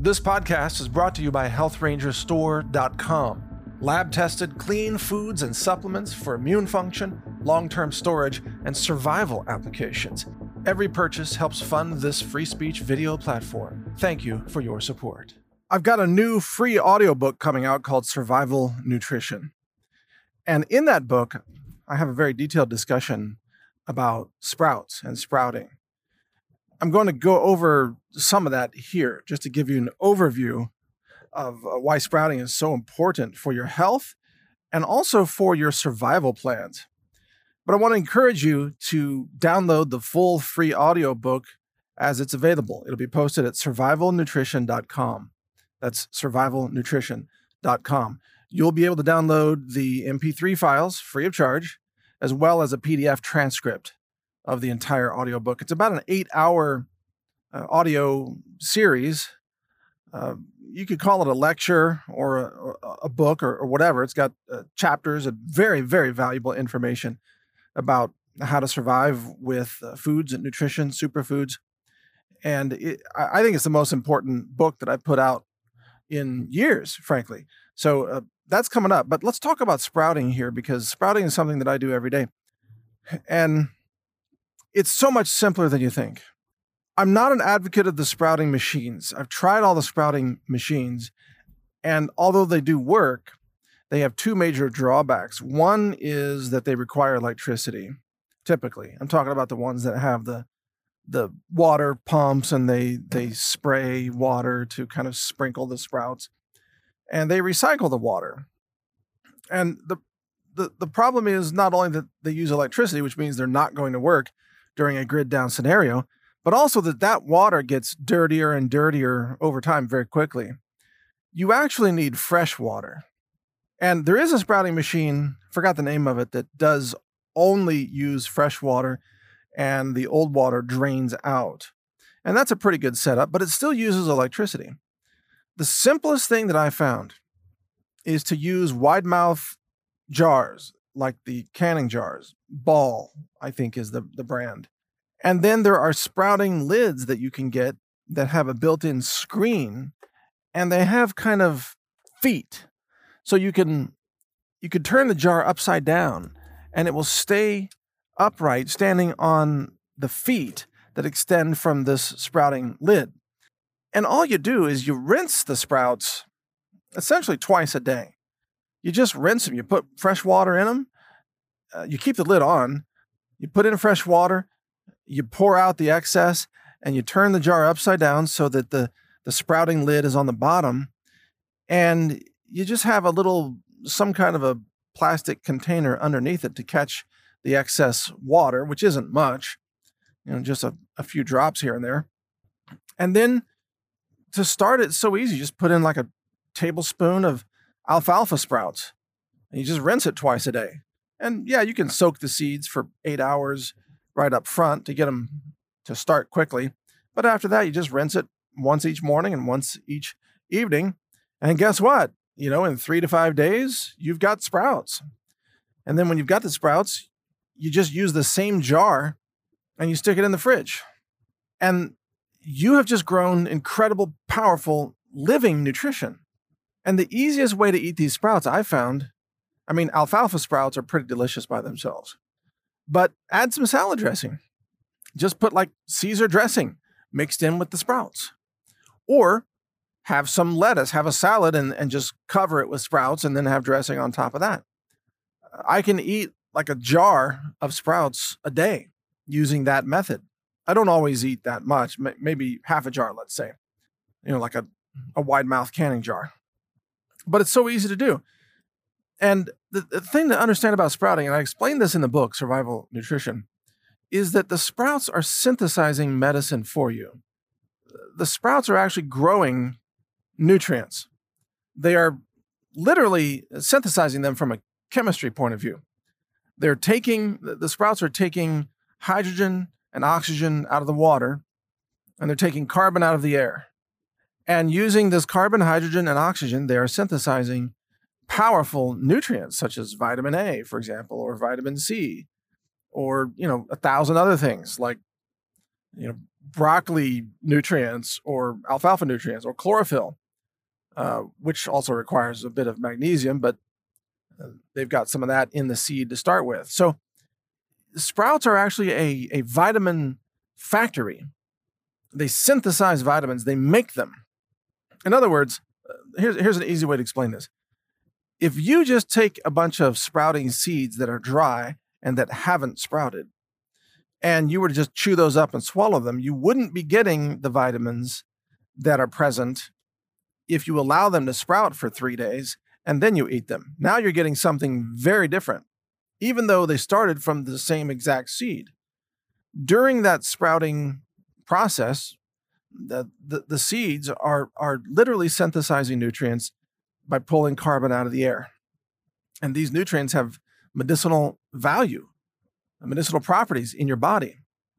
This podcast is brought to you by HealthRangerStore.com. Lab-tested, clean foods and supplements for immune function, long-term storage, and survival applications. Every purchase helps fund this free speech video platform. Thank you for your support. I've got a new free audiobook coming out called Survival Nutrition. And in that book, I have a very detailed discussion about sprouts and sprouting. I'm going to go over some of that here just to give you an overview of why sprouting is so important for your health and also for your survival plans. But I want to encourage you to download the full free audiobook as it's available. It'll be posted at survivalnutrition.com. That's survivalnutrition.com. You'll be able to download the MP3 files free of charge, as well as a PDF transcript of the entire audiobook. It's about an 8-hour audio series. You could call it a lecture or a book or whatever. It's got chapters of very, very valuable information about how to survive with foods and nutrition, superfoods. And I think it's the most important book that I've put out in years, frankly. So that's coming up. But let's talk about sprouting here, because sprouting is something that I do every day. And it's so much simpler than you think. I'm not an advocate of the sprouting machines. I've tried all the sprouting machines, and although they do work, they have two major drawbacks. One is that they require electricity, typically. I'm talking about the ones that have the water pumps, and they spray water to kind of sprinkle the sprouts, and they recycle the water. And the problem is not only that they use electricity, which means they're not going to work during a grid down scenario, but also that water gets dirtier and dirtier over time very quickly. You actually need fresh water. And there is a sprouting machine, forgot the name of it, that does only use fresh water, and the old water drains out. And that's a pretty good setup, but it still uses electricity. The simplest thing that I found is to use wide mouth jars, like the canning jars. Ball, I think, is the brand. And then there are sprouting lids that you can get that have a built-in screen, and they have kind of feet. So you could turn the jar upside down, and it will stay upright, standing on the feet that extend from this sprouting lid. And all you do is you rinse the sprouts essentially twice a day. You just rinse them. You put fresh water in them. You keep the lid on. You put in fresh water. You pour out the excess, and you turn the jar upside down so that the sprouting lid is on the bottom. And you just have some kind of a plastic container underneath it to catch the excess water, which isn't much, just a few drops here and there. And then to start, it's so easy. You just put in like a tablespoon of alfalfa sprouts, and you just rinse it twice a day. And yeah, you can soak the seeds for 8 hours right up front to get them to start quickly. But after that, you just rinse it once each morning and once each evening. And guess what? In 3 to 5 days, you've got sprouts. And then when you've got the sprouts, you just use the same jar and you stick it in the fridge. And you have just grown incredible, powerful, living nutrition. And the easiest way to eat these sprouts, I found, alfalfa sprouts are pretty delicious by themselves. But add some salad dressing. Just put like Caesar dressing mixed in with the sprouts. Or have some lettuce, have a salad and just cover it with sprouts and then have dressing on top of that. I can eat like a jar of sprouts a day using that method. I don't always eat that much, maybe half a jar, let's say, like a wide mouth canning jar. But it's so easy to do. And the thing to understand about sprouting, and I explained this in the book, Survival Nutrition, is that the sprouts are synthesizing medicine for you. The sprouts are actually growing nutrients. They are literally synthesizing them from a chemistry point of view. The sprouts are taking hydrogen and oxygen out of the water, and they're taking carbon out of the air. And using this carbon, hydrogen, and oxygen, they are synthesizing powerful nutrients such as vitamin A, for example, or vitamin C, or 1,000 other things like broccoli nutrients or alfalfa nutrients or chlorophyll, which also requires a bit of magnesium, but they've got some of that in the seed to start with. So sprouts are actually a vitamin factory. They synthesize vitamins, they make them. In other words, here's an easy way to explain this. If you just take a bunch of sprouting seeds that are dry and that haven't sprouted, and you were to just chew those up and swallow them, you wouldn't be getting the vitamins that are present if you allow them to sprout for 3 days and then you eat them. Now you're getting something very different, even though they started from the same exact seed. During that sprouting process, the seeds are literally synthesizing nutrients by pulling carbon out of the air. And these nutrients have medicinal value, medicinal properties in your body.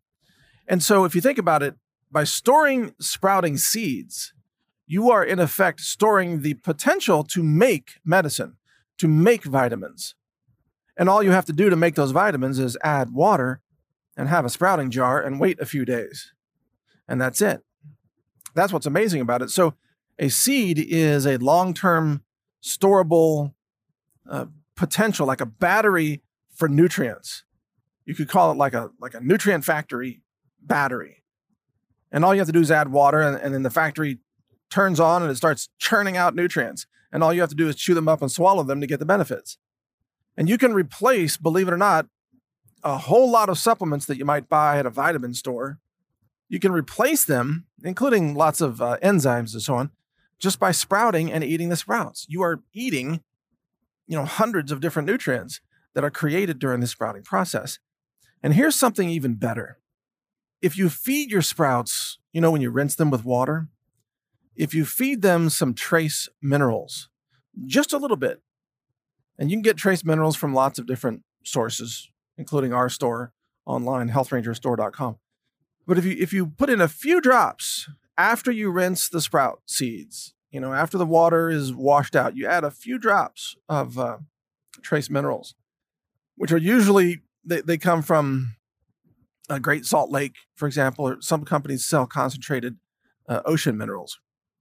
And so if you think about it, by storing sprouting seeds, you are in effect storing the potential to make medicine, to make vitamins. And all you have to do to make those vitamins is add water and have a sprouting jar and wait a few days. And that's it. That's what's amazing about it. So a seed is a long-term storable potential, like a battery for nutrients. You could call it like a nutrient factory battery. And all you have to do is add water, and then the factory turns on and it starts churning out nutrients. And all you have to do is chew them up and swallow them to get the benefits. And you can replace, believe it or not, a whole lot of supplements that you might buy at a vitamin store. You can replace them, including lots of enzymes and so on, just by sprouting and eating the sprouts. You are eating, hundreds of different nutrients that are created during the sprouting process. And here's something even better. If you feed your sprouts, when you rinse them with water, if you feed them some trace minerals, just a little bit, and you can get trace minerals from lots of different sources, including our store online, healthrangerstore.com. But if you put in a few drops after you rinse the sprout seeds, after the water is washed out, you add a few drops of trace minerals, which are usually, they come from a Great Salt Lake, for example, or some companies sell concentrated ocean minerals.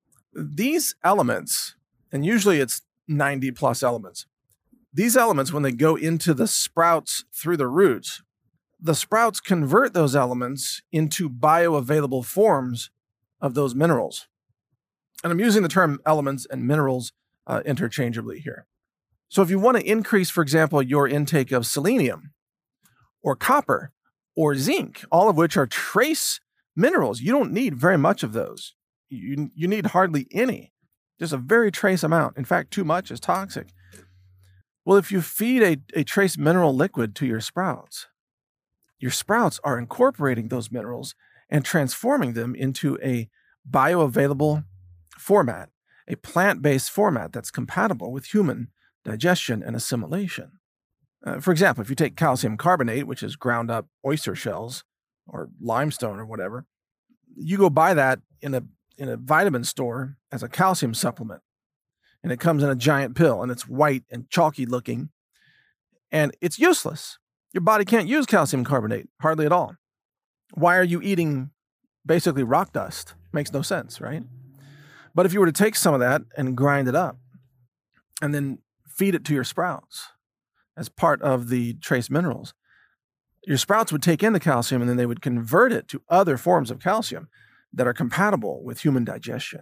These elements, and usually it's 90 plus elements, these elements, when they go into the sprouts through the roots, the sprouts convert those elements into bioavailable forms of those minerals. And I'm using the term elements and minerals interchangeably here. So if you want to increase, for example, your intake of selenium or copper or zinc, all of which are trace minerals, you don't need very much of those. You need hardly any, just a very trace amount. In fact, too much is toxic. Well, if you feed a trace mineral liquid to your sprouts are incorporating those minerals and transforming them into a bioavailable format, a plant-based format that's compatible with human digestion and assimilation. For example, if you take calcium carbonate, which is ground up oyster shells or limestone or whatever, you go buy that in a vitamin store as a calcium supplement. And it comes in a giant pill, and it's white and chalky looking, and it's useless. Your body can't use calcium carbonate, hardly at all. Why are you eating basically rock dust? Makes no sense, right? But if you were to take some of that and grind it up and then feed it to your sprouts as part of the trace minerals, your sprouts would take in the calcium and then they would convert it to other forms of calcium that are compatible with human digestion.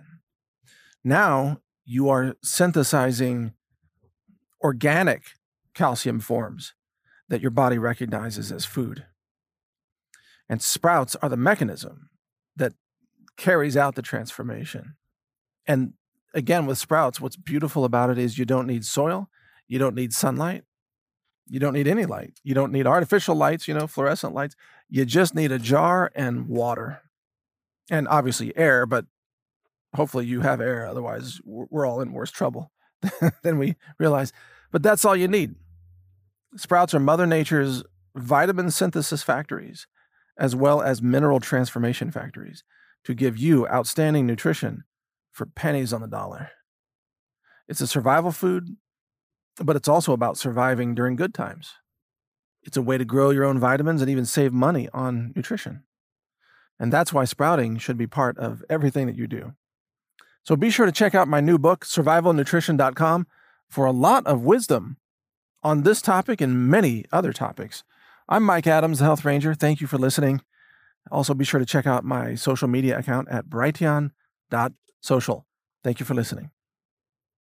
Now you are synthesizing organic calcium forms that your body recognizes as food. And sprouts are the mechanism that carries out the transformation. And again, with sprouts, what's beautiful about it is you don't need soil, you don't need sunlight, you don't need any light. You don't need artificial lights, fluorescent lights. You just need a jar and water. And obviously air, but hopefully you have air. Otherwise, we're all in worse trouble than we realize. But that's all you need. Sprouts are Mother Nature's vitamin synthesis factories, as well as mineral transformation factories, to give you outstanding nutrition for pennies on the dollar. It's a survival food, but it's also about surviving during good times. It's a way to grow your own vitamins and even save money on nutrition. And that's why sprouting should be part of everything that you do. So be sure to check out my new book, survivalnutrition.com, for a lot of wisdom on this topic and many other topics. I'm Mike Adams, the Health Ranger. Thank you for listening. Also, be sure to check out my social media account at brighteon.social. Thank you for listening.